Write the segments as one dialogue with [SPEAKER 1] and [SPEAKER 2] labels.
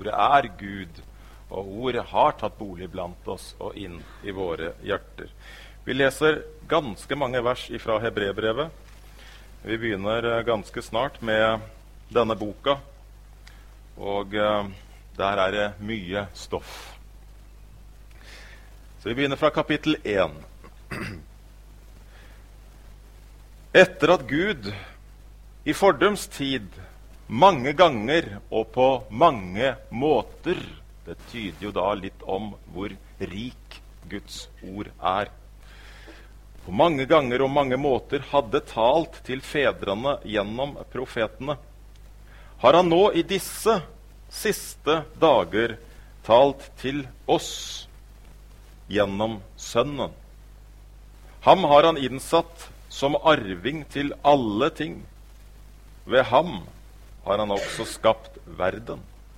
[SPEAKER 1] ordet er Gud, og ordet har tatt bolig blant oss og inn i våre hjerter. Vi leser ganske mange vers fra Hebreerbrevet. Vi begynner ganske snart med denne boka, og der er det mye stoff. Så vi begynner fra kapittel 1. Etter at Gud i fordums tid mange ganger og på mange måter, det tyder jo da litt om hvor rik Guds ord er, på mange ganger og mange måter hadde talt til fedrene gjennom profetene, har han nå i disse siste dager talt til oss gjennom Sønnen. Ham har han innsatt som arving til alle ting. Ved ham har han også skapt verden.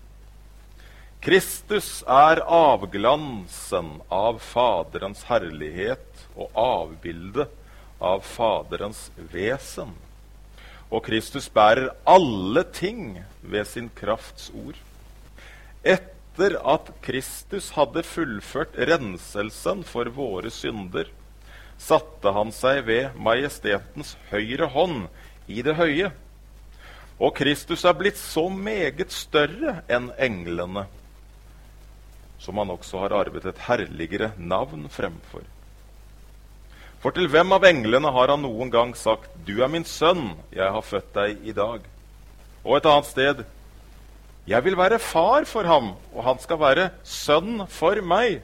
[SPEAKER 1] Kristus er avglansen av Faderens herlighet og avbildet av Faderens vesen. Og Kristus bærer alle ting ved sin krafts ord. Etter at Kristus hadde fullført renselsen for våre synder, satte han seg ved majestetens høyre hånd i det høye. Og Kristus er blitt så meget større enn englene, som han også har arvet et herligere navn fremfor. For til hvem av englene har han noen gang sagt, «Du er min sønn, jeg har født deg i dag». Og et annet sted, «Jeg vil være far for ham, og han skal være sønn for meg».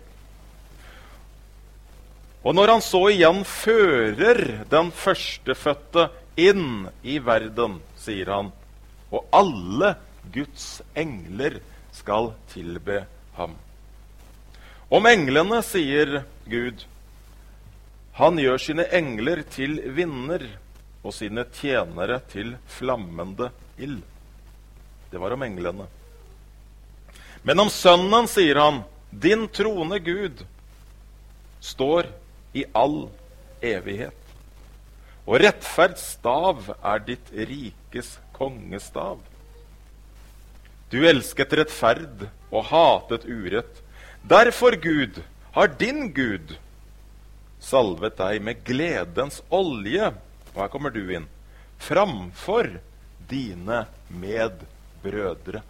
[SPEAKER 1] Og når han så igjen fører den førstefødte inn i verden, sier han, og alle Guds engler skal tilbe ham. Om englene sier Gud, han gjør sine engler til vinder, og sine tjenere til flammende ild. Det var om englene. Men om sønnen sier han, din trone Gud, står i all evighet. Og rettferds stav er ditt rikes kongestav. Du elsket rettferd og hatet urett. Derfor, Gud, har din Gud salvet deg med gledens olje, og her kommer du inn, framfor dine medbrødre.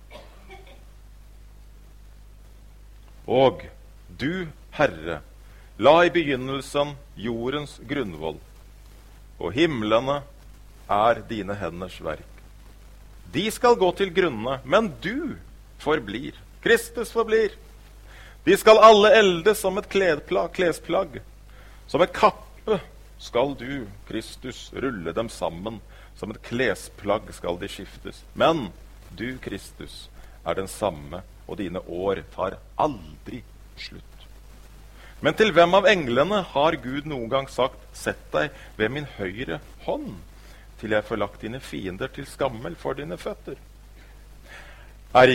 [SPEAKER 1] Og du, Herre, la i begynnelsen jordens grunnvoll, og himlene er dine henders verk. De skal gå til grunne, men du forblir. Kristus forblir. De skal alle elde som et klesplagg. Som et kappe skal du, Kristus, rulle dem sammen. Som et klesplagg skal de skiftes. Men du, Kristus, er den samme, og dine år tar aldri slutt. Men til hvem av englene har Gud noen gang sagt, sett deg ved min høyre hånd, til jeg får lagt dine fiender til skammel for dine føtter? Er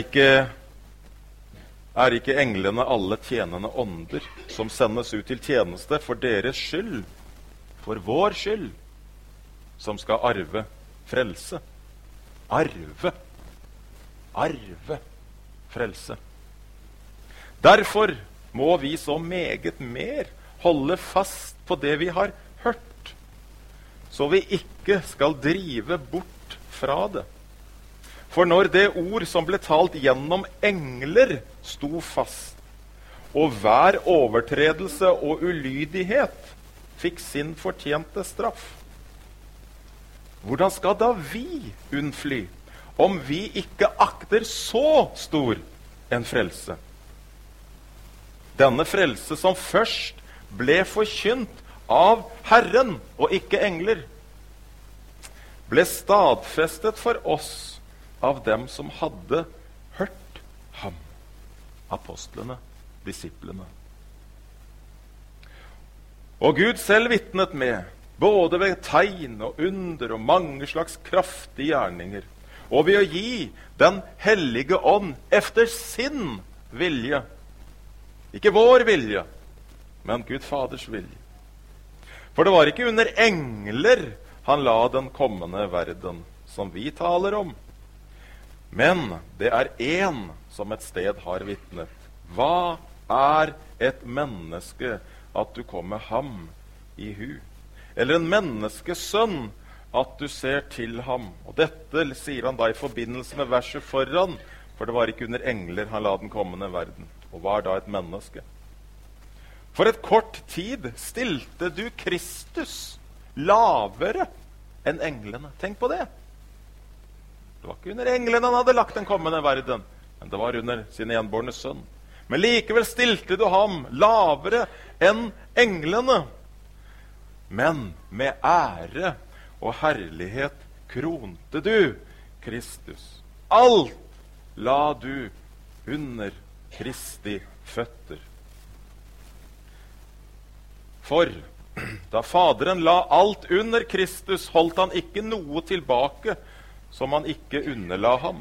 [SPEAKER 1] ikke englene alle tjenende ånder, som sendes ut til tjeneste for deres skyld, for vår skyld, som skal arve frelse? Arve frelse. Derfor må vi så meget mer holde fast på det vi har hørt, så vi ikke skal drive bort fra det. For når det ord som ble talt gjennom engler sto fast, og hver overtredelse og ulydighet fikk sin fortjente straff, hvordan skal da vi unnfly, om vi ikke akter så stor en frelse? Denne frelse som først ble forkynt av Herren og ikke engler, ble stadfestet for oss av dem som hadde hørt ham, apostlene, disiplene. Og Gud selv vitnet med, både ved tegn og under og mange slags kraftige gjerninger, og ved å gi den hellige ånd efter sin vilje. Ikke vår vilje, men Gud Faders vilje. For det var ikke under engler han la den kommende verden som vi taler om, Men det er én som et sted har vitnet. Hva er et menneske at du kommer ham i hu? Eller en menneskesønn at du ser til ham? Og dette sier han da i forbindelse med verset foran, for det var ikke under engler han la den kommende verden. Og hva er da et menneske? For et kort tid stilte du Kristus lavere enn englene. Tenk på det. Det var ikke under englene han hadde lagt den kommende verden, men det var under sin enbårne sønn. Men likevel stilte du ham lavere enn englene. Men med ære og herlighet kronte du Kristus. Alt la du under Kristi føtter. For da Faderen la alt under Kristus, holdt han ikke noe tilbake som han ikke underla ham.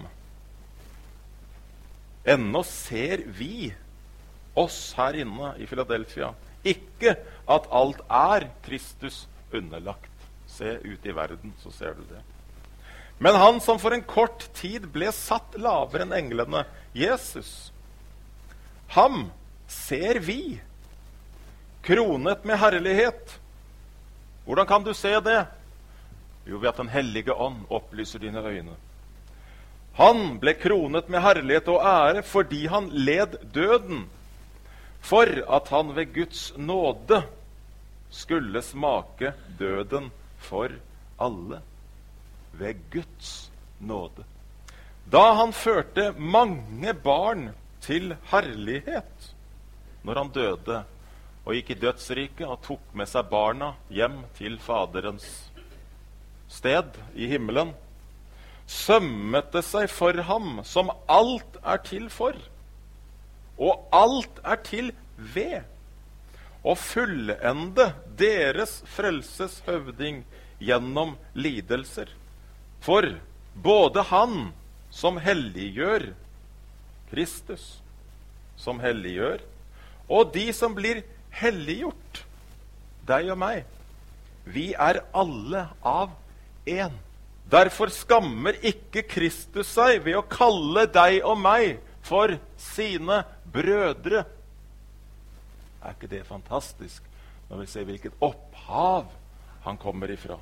[SPEAKER 1] Ennå ser vi oss her inne i Philadelphia ikke at alt er Kristus underlagt. Se ut i verden, så ser du det. Men han som for en kort tid ble satt lavere enn englene, Jesus, ham ser vi kronet med herlighet. Hvordan kan du se det? Jo, ved at den hellige ånd opplyser dine øyne. Han ble kronet med herlighet og ære fordi han led døden, for at han ved Guds nåde skulle smake døden for alle. Ved Guds nåde. Da han førte mange barn til herlighet, når han døde og gikk i dødsriket og tok med seg barna hjem til Faderens sted i himmelen, sømmet det seg for ham som alt er til for, og alt er til ved, og fullende deres frelses høvding gjennom lidelser. For både han som helliggjør, Kristus som helliggjør, og de som blir helliggjort, deg og meg, vi er alle av en. Derfor skammer ikke Kristus seg ved å kalle deg og meg for sine brødre. Er ikke det fantastisk når vi ser hvilket opphav han kommer ifra?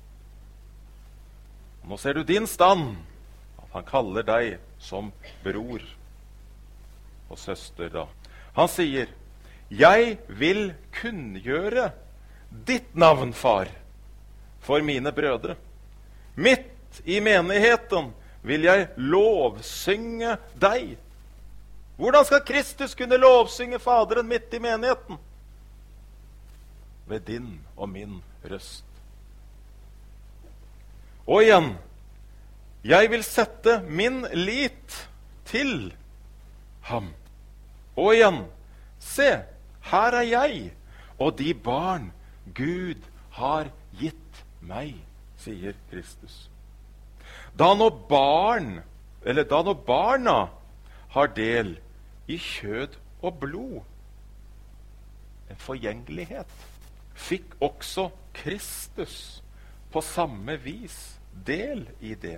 [SPEAKER 1] Nå ser du din stand, at han kaller deg som bror og søster da. Han sier, jeg vil kunngjøre ditt navn, far, for mine brødre. Midt i menigheten vil jeg lovsynge deg. Hvordan skal Kristus kunne lovsynge Faderen midt i menigheten? Ved din og min røst. Og igjen, jeg vil sette min lit til ham. Og igjen, se, her er jeg, og de barn Gud har gitt meg, sier Kristus. Da når barna har del i kjød og blod, en forgjengelighet, fikk også Kristus på samme vis del i det,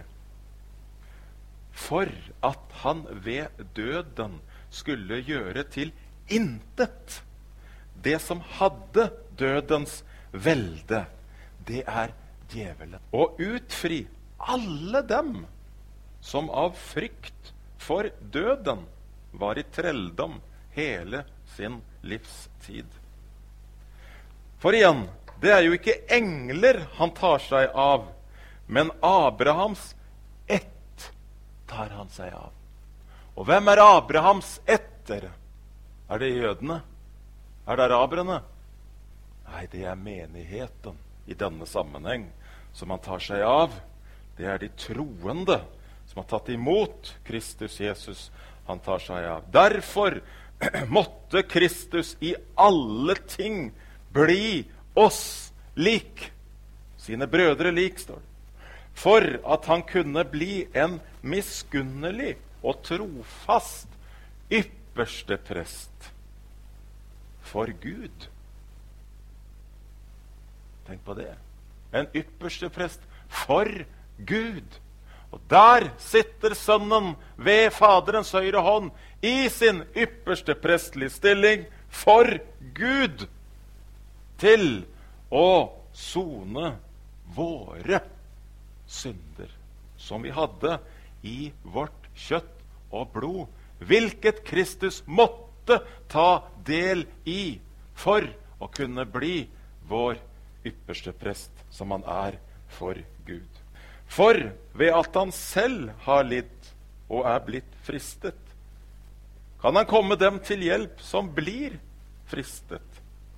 [SPEAKER 1] for at han ved døden skulle gjøre til intet det som hadde dødens velde, det er djevelen, og utfri alle dem som av frykt for døden var i trelldom hele sin livstid. For igjen, det er jo ikke engler han tar seg av, men Abrahams ett tar han seg av. Og hvem er Abrahams etter? Er det jødene? Er det araberne? Nei, det er menigheten i denne sammenheng som han tar seg av. Det er de troende som har tatt imot Kristus Jesus han tar seg av. Derfor måtte Kristus i alle ting bli oss lik, sine brødre lik, står det. For at han kunne bli en miskunnelig og trofast ypperste prest for Gud. Tenk på det. En ypperste prest for Gud. Og der sitter Sønnen ved Faderens høyre hånd i sin ypperste prestelige stilling for Gud til å sone våre synder, som vi hadde i vårt kjøtt og blod, hvilket Kristus måtte ta del i for å kunne bli vår ypperste prest, som han er for Gud. For ved at han selv har lidd og er blitt fristet, kan han komme dem til hjelp som blir fristet.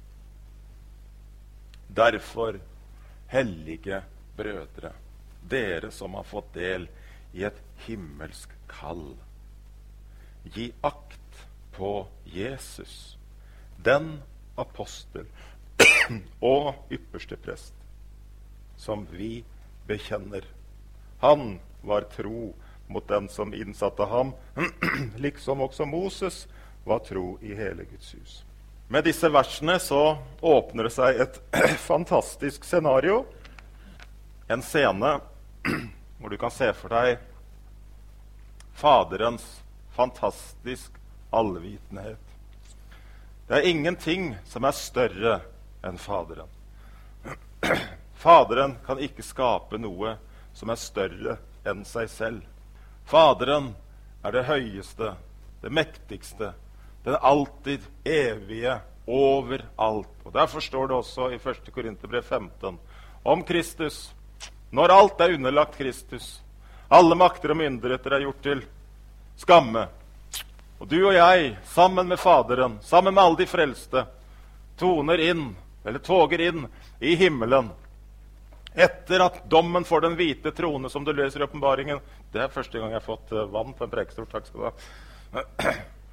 [SPEAKER 1] Derfor, hellige brødre, dere som har fått del i et himmelsk kall, gi akt på Jesus, den apostel og ypperste prest, som vi bekjenner. Han var tro mot den som innsatte ham, liksom også Moses var tro i hele Guds hus. Med disse versene så åpner det seg et fantastisk scenario. En scene hvor du kan se for deg Faderens fantastisk allvitenhet. Det er ingenting som er større enn Faderen. Faderen kan ikke skape noe som er større enn seg selv. Faderen er det høyeste, det mektigste, den alltid evige, overalt. Og derfor står det også i 1. Korinterbrev 15 om Kristus. Når alt er underlagt Kristus, alle makter og myndigheter er gjort til skamme. Og du og jeg, sammen med Faderen, sammen med alle de frelste, toger inn i himmelen. Etter at dommen for den hvite trone, som du leser i åpenbaringen. Det er første gang jeg har fått vann på en prekestol. Takk skal du ha.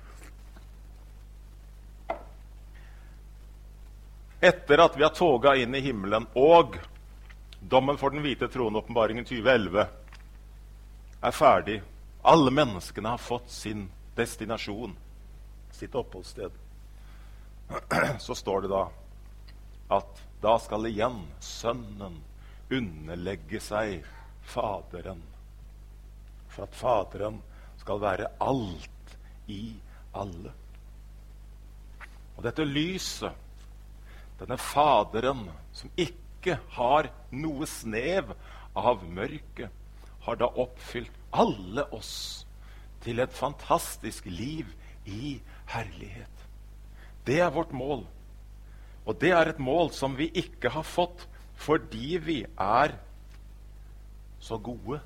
[SPEAKER 1] Etter at vi har toget inn i himmelen, og dommen for den hvite trone, åpenbaringen 2011, er ferdig. Alle menneskene har fått sin destinasjon, sitt oppholdssted. Så står det da at da skal igjen Sønnen underlegge seg Faderen, for at Faderen skal være alt i alle. Og dette lyset, denne Faderen som ikke har noe snev av mørke, har da oppfylt alle oss til et fantastisk liv i herlighet. Det er vårt mål. Og det er et mål som vi ikke har fått fordi vi er så gode.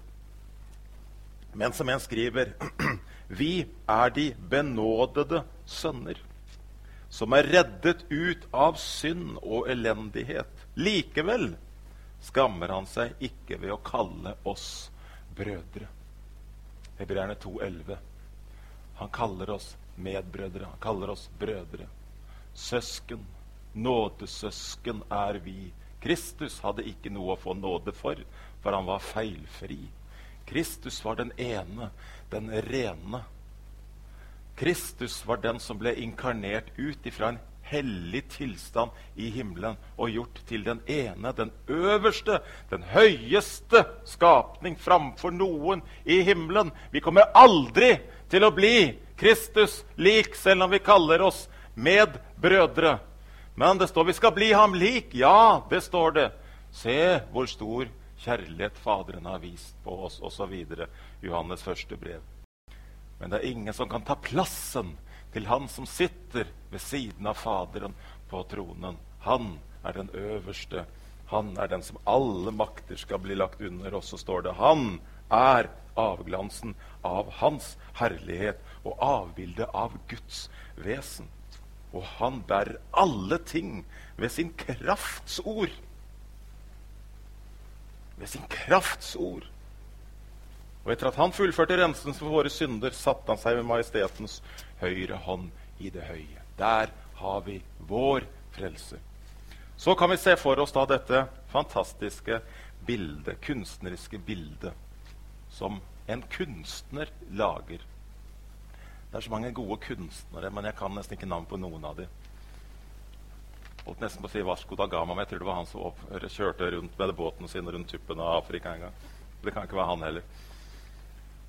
[SPEAKER 1] Men som en skriver, vi er de benådede sønner, som er reddet ut av synd og elendighet. Likevel skammer han seg ikke ved å kalle oss brødre. Hebreerne 2,11. Han kaller oss medbrødre, han kaller oss brødre. Søsken, nådesøsken er vi. Kristus hadde ikke noe å få nåde for han var feilfri. Kristus var den ene, den rene. Kristus var den som ble inkarnert ut ifra en hellig tilstand i himmelen og gjort til den ene, den øverste, den høyeste skapning framfor noen i himmelen. Vi kommer aldri til å bli Kristus lik, selv om vi kaller oss medbrødre. Men det står vi skal bli ham lik. Ja, det står det. Se hvor stor kjærlighet Faderen har vist på oss, og så videre. Johannes første brev. Men det er ingen som kan ta plassen til han som sitter ved siden av Faderen på tronen. Han er den øverste. Han er den som alle makter skal bli lagt under. Og så står det, han er avglansen av hans herlighet og avbildet av Guds vesen. Og han bærer alle ting ved sin kraftsord. Ved sin kraftsord. Og etter at han fullførte renselsen for våre synder, satte han seg ved majestetens høyre hånd i det høye. Der har vi vår frelse. Så kan vi se for oss da dette fantastiske bildet, kunstneriske bildet, som en kunstner lager. Det er så mange gode kunstnere, men jeg kan nesten ikke navn på noen av dem. Holdt nesten på å si Vasco da Gama, men jeg tror det var han som kjørte rundt med båten sin rundt tuppen av Afrika en gang. Det kan ikke være han heller.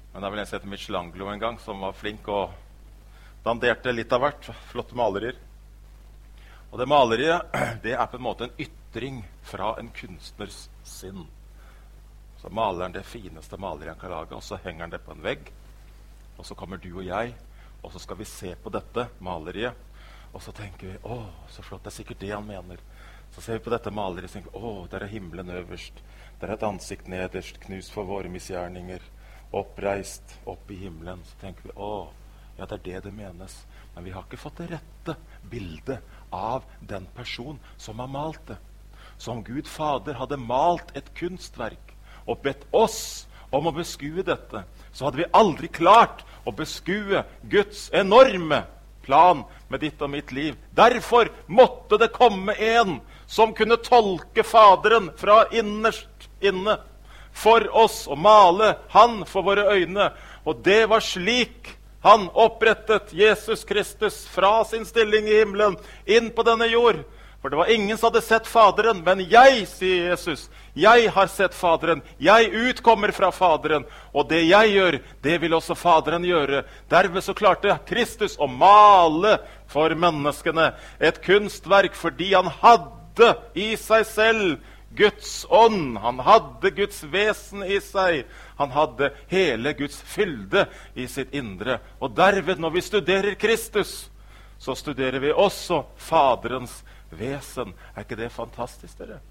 [SPEAKER 1] Men det er vel en som heter Michelangelo en gang, som var flink og danderte litt av hvert. Flotte malerier. Og det maleriet, det er på en måte en ytring fra en kunstners sinn. Så maler han det fineste maleriet han kan lage, og så henger han det på en vegg. Og så kommer du og jeg, og så skal vi se på dette maleriet. Og så tenker vi, så flott, det er sikkert det han mener. Så ser vi på dette maleriet og tenker, der er himmelen øverst. Der er et ansikt nederst, knust for våre misgjerninger. Oppreist opp i himmelen. Så tenker vi, ja, det er det menes. Men vi har ikke fått det rette bildet av den person som har malt det. Som Gud Fader hadde malt et kunstverk og bedt oss om å beskue dette, så hadde vi aldri klart å beskue Guds enorme plan med ditt og mitt liv. Derfor måtte det komme en som kunne tolke Faderen fra innerst inne for oss og male han for våre øyne. Og det var slik han opprettet Jesus Kristus fra sin stilling i himmelen inn på denne jord. For det var ingen som hadde sett Faderen, men jeg, sier Jesus, jeg har sett Faderen. Jeg utkommer fra Faderen, og det jeg gjør, det vil også Faderen gjøre. Derved så klarte Kristus å male for menneskene et kunstverk fordi han hadde i seg selv Guds ånd. Han hadde Guds vesen i seg. Han hadde hele Guds fylde i sitt indre. Og derved, når vi studerer Kristus, så studerer vi også Faderens vesen. Er ikke det fantastisk, dere?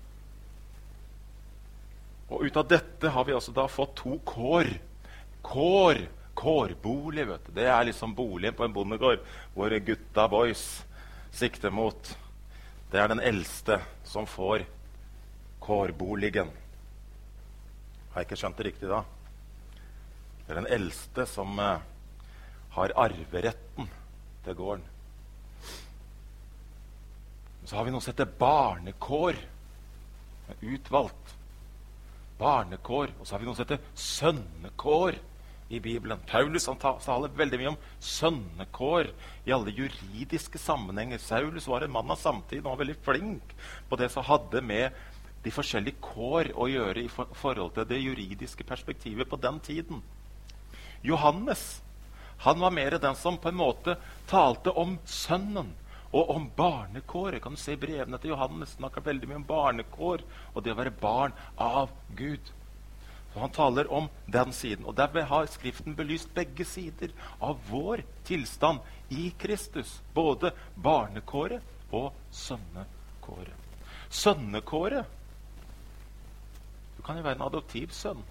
[SPEAKER 1] Og ut av dette har vi også da fått 2 kår. Kårbolig, vet du. Det er liksom boligen på en bondegård, hvor gutta boys sikter mot. Det er den eldste som får kårboligen. Har jeg ikke skjønt det riktig da? Det er den eldste som har arveretten til gården. Så har vi noe som heter barnekår. Utvalgt. Barnekår. Og så har vi noe som heter sønnekår i Bibelen. Paulus han taler veldig mye om sønnekår i alle juridiske sammenhenger. Saulus var en mann av samtiden, og var veldig flink på det som hadde med de forskjellige kår å gjøre i forhold til det juridiske perspektivet på den tiden. Johannes, han var mer den som på en måte talte om sønnen og om barnekår. Jeg kan se i brevene til Johannes, han snakker veldig mye om barnekår og det å være barn av Gud. Så han taler om den siden, og derved har Skriften belyst begge sider av vår tilstand i Kristus, både barnekåret og sønnekåret. Sønnekåret, du kan jo være en adoptiv sønn,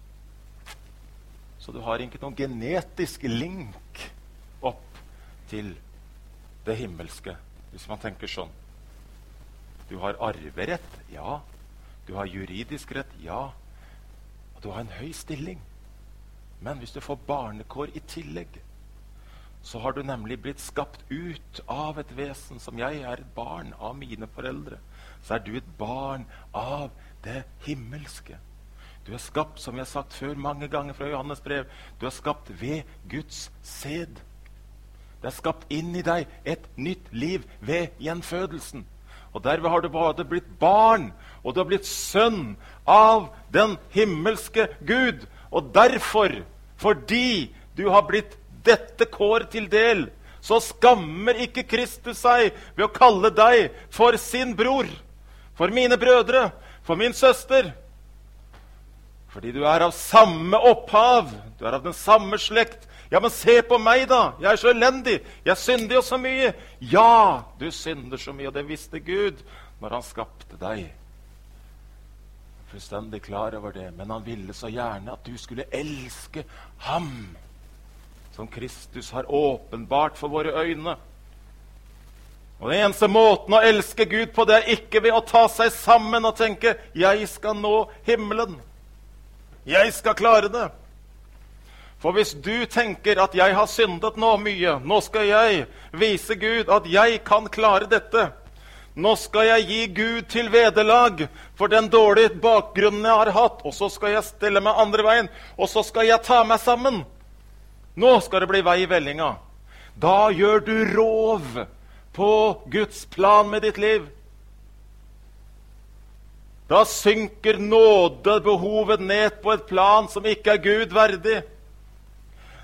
[SPEAKER 1] så du har ikke noen genetisk link opp til det himmelske, hvis man tenker sånn. Du har arverett, ja. Du har juridisk rett, ja. Og du har en høy stilling. Men hvis du får barnekår i tillegg, så har du nemlig blitt skapt ut av et vesen som jeg er et barn av mine foreldre. Så er du et barn av det himmelske. Du er skapt, som jeg har sagt før mange ganger fra Johannes brev, du er skapt ved Guds sæd. Det er skapt inn i deg et nytt liv ved gjenfødelsen. Og derved har du både blitt barn, og du har blitt sønn av den himmelske Gud. Og derfor, fordi du har blitt dette kår til del, så skammer ikke Kristus seg ved å kalle deg for sin bror, for mine brødre, for min søster. Fordi du er av samme opphav, du er av den samme slekt. Ja, men se på meg da, jeg er så elendig, jeg synder jo så mye. Ja, du synder så mye, og det visste Gud når han skapte deg. Fullstendig klar over det, men han ville så gjerne at du skulle elske ham, som Kristus har åpenbart for våre øyne. Og den eneste måten å elske Gud på, det er ikke ved å ta seg sammen og tenke, jeg skal nå himmelen. Jeg skal klare det. For hvis du tenker at jeg har syndet nå mye, nå skal jeg vise Gud at jeg kan klare dette. Nå skal jeg gi Gud til vederlag for den dårlige bakgrunnen jeg har hatt, og så skal jeg stelle meg andre veien, og så skal jeg ta meg sammen. Nå skal det bli vei i vellinga. Da gjør du rov på Guds plan med ditt liv. Da synker nådebehovet ned på et plan som ikke er Gud verdig.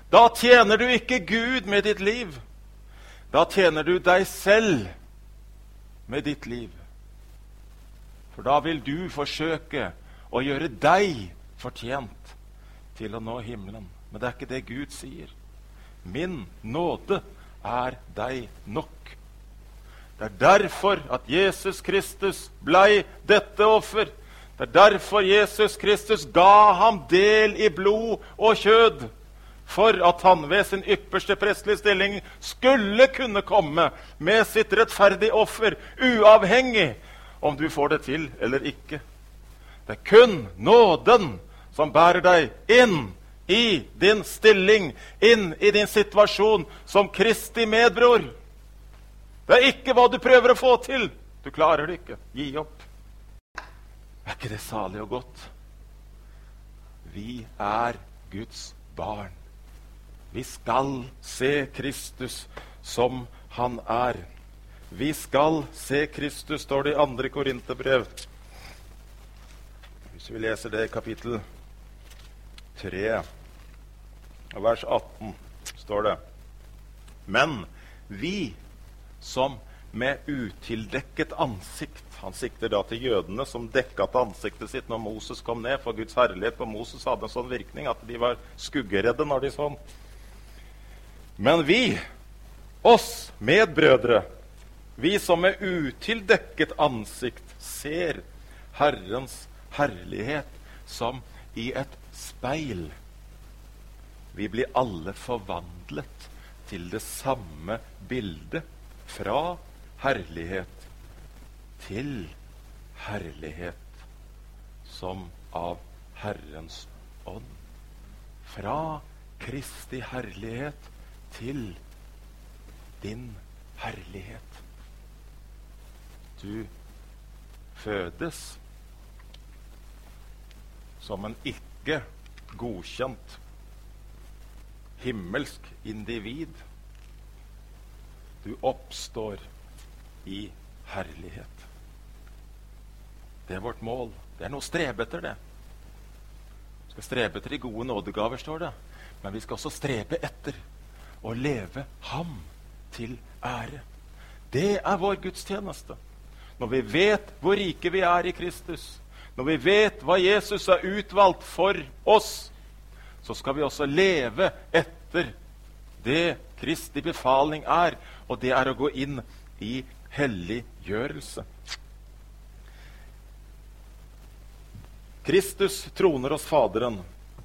[SPEAKER 1] Da tjener du ikke Gud med ditt liv. Da tjener du deg selv med ditt liv. For da vil du forsøke å gjøre deg fortjent til å nå himmelen. Men det er ikke det Gud sier. Min nåde er deg nok. Det er derfor at Jesus Kristus blei dette offer. Det er derfor Jesus Kristus ga ham del i blod og kjød, for at han ved sin ypperste prestelige stilling skulle kunne komme med sitt rettferdige offer, uavhengig om du får det til eller ikke. Det er kun nåden som bærer deg inn i din stilling, inn i din situasjon som Kristi medbror. Det er ikke hva du prøver å få til. Du klarer det ikke. Gi opp. Er ikke det salig og godt? Vi er Guds barn. Vi skal se Kristus som han er. Vi skal se Kristus, står det i 2. Korinterbrev. Hvis vi leser det i kapittel 3, vers 18, står det: Men vi som med utildekket ansikt. Han sikter da til jødene som dekket ansiktet sitt når Moses kom ned, for Guds herlighet på Moses hadde en sånn virkning at de var skuggeredde når de sånn. Men vi, oss medbrødre, vi som med utildekket ansikt ser Herrens herlighet som i et speil. Vi blir alle forvandlet til det samme bildet, fra herlighet til herlighet, som av Herrens ånd. Fra Kristi herlighet til din herlighet. Du fødes som en ikke godkjent himmelsk individ. Du oppstår i herlighet. Det er vårt mål. Det er noe å strebe etter, det. Vi skal strebe etter de gode nådegaver, står det. Men vi skal også strebe etter å leve ham til ære. Det er vår gudstjeneste. Når vi vet hvor rike vi er i Kristus, når vi vet hva Jesus har utvalgt for oss, så skal vi også leve etter det Kristi befaling er, og det er å gå inn i helliggjørelse. Kristus troner hos Faderen.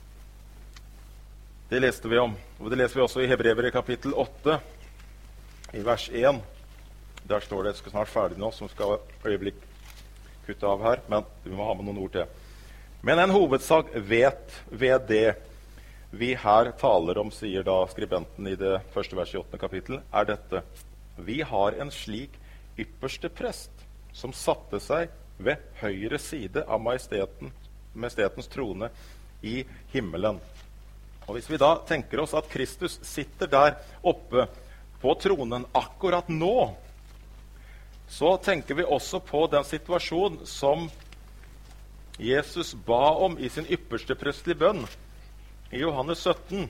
[SPEAKER 1] Det leste vi om, og det leser vi også i Hebreere kapittel 8, i vers 1. Der står det, jeg skal snart ferdig nå, som skal øyeblikk kutte av her, men vi må ha med noen ord til. Men en hovedsak ved det vi her taler om, sier da skribenten i det første verset i 8. kapittel, er dette: vi har en slik ypperste prest, som satte seg ved høyre side av majestetens trone i himmelen. Og hvis vi da tenker oss at Kristus sitter der oppe på tronen akkurat nå, så tenker vi også på den situasjonen som Jesus ba om i sin ypperste prestelige bønn i Johannes 17.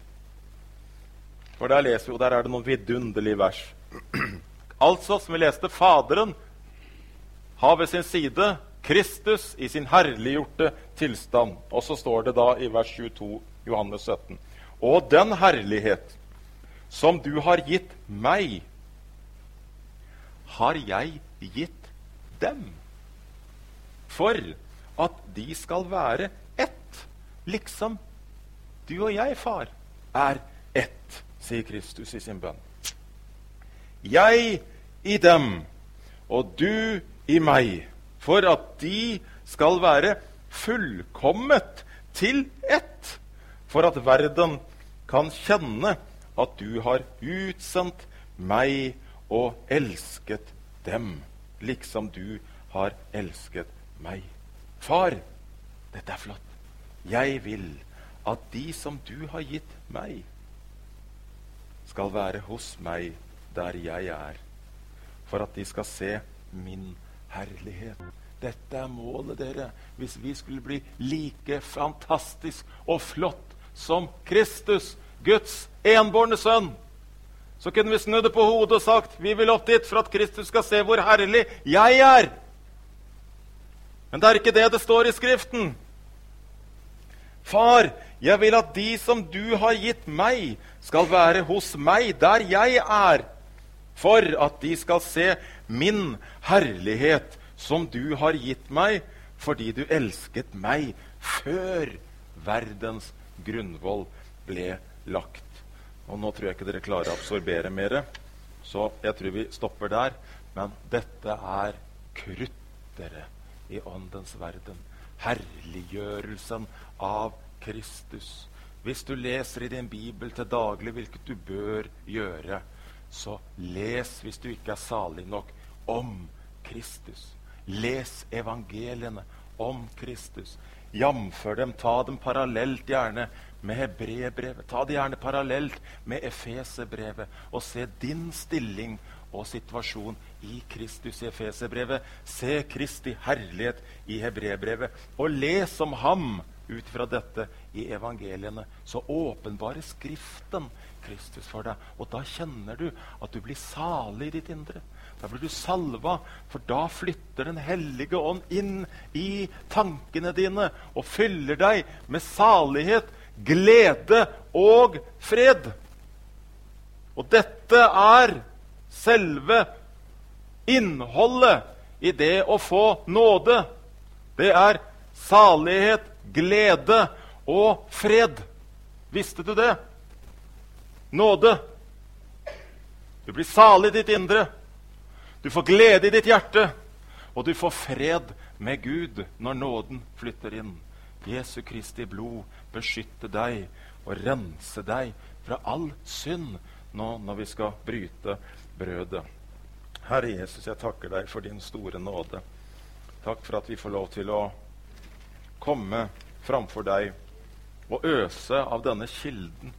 [SPEAKER 1] For der leser vi, og der er det noen vidunderlige vers. Altså, som vi leste, Faderen har ved sin side Kristus i sin herliggjorte tilstand. Og så står det da i vers 22, Johannes 17. Og den herlighet som du har gitt meg, har jeg gitt dem, for at de skal være ett, liksom du og jeg, far, er ett, sier Kristus i sin bønn. Jeg i dem, og du i meg, for at de skal være fullkommet til ett, for at verden kan kjenne at du har utsendt meg og elsket dem, liksom du har elsket meg. Far, dette er flott. Jeg vil at de som du har gitt meg, skal være hos meg der jeg er, for at de skal se min herlighet. Dette er målet, dere. Hvis vi skulle bli like fantastisk og flott som Kristus, Guds enbårne sønn, så kunne vi snudd det på hodet og sagt, vi vil opp dit for at Kristus skal se hvor herlig jeg er. Men det er ikke det det står i Skriften. Far, jeg vil at de som du har gitt meg, skal være hos meg der jeg er, for at de skal se min herlighet som du har gitt meg, fordi du elsket meg før verdens grunnvoll ble lagt. Og nå tror jeg ikke dere klarer å absorbere mer, så jeg tror vi stopper der. Men dette er krutteret i åndens verden. Herliggjørelsen av Kristus. Hvis du leser i din Bibel til daglig, hvilket du bør gjøre, så les, hvis du ikke er salig nok, om Kristus. Les evangeliene om Kristus. Jamfør dem, ta dem parallelt gjerne med Hebreerbrevet. Ta det gjerne parallelt med Efeserbrevet, og se din stilling og situasjon i Kristus i Efeserbrevet. Se Kristi herlighet i Hebreerbrevet, og les om ham ut fra dette i evangeliene. Så åpenbare Skriften Kristus for deg, og da kjenner du at du blir salig i ditt indre. Da blir du salva, for da flytter den hellige ånd inn i tankene dine og fyller deg med salighet, glede og fred. Og dette er selve innholdet i det å få nåde. Det er salighet, glede og fred. Visste du det? Nåde. Du blir salig i ditt indre. Du får glede i ditt hjerte, og du får fred med Gud når nåden flytter inn. Jesu Kristi blod beskytter deg og renser deg fra all synd nå når vi skal bryte brødet. Herre Jesus, jeg takker deg for din store nåde. Takk for at vi får lov til å komme framfor deg og øse av denne kilden.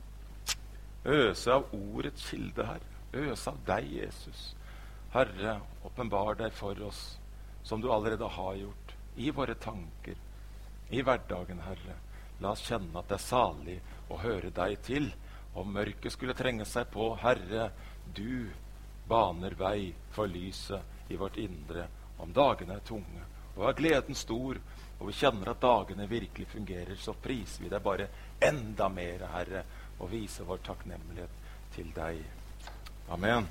[SPEAKER 1] Øse av ordets kilde, Herre. Øse av deg, Jesus. Herre, åpenbar deg for oss, som du allerede har gjort, i våre tanker, i hverdagen, Herre. La oss kjenne at det er salig å høre deg til. Om mørket skulle trenge seg på, Herre, du baner vei for lyset i vårt indre. Om dagene er tunge, og er gleden stor, og vi kjenner at dagene virkelig fungerer, så priser vi deg bare enda mer, Herre, og viser vår takknemlighet til deg. Amen.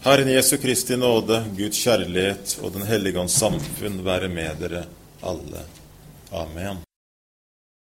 [SPEAKER 1] Herren Jesu Kristi nåde, Guds kjærlighet og den hellige ånds samfunn være med dere alle. Amen.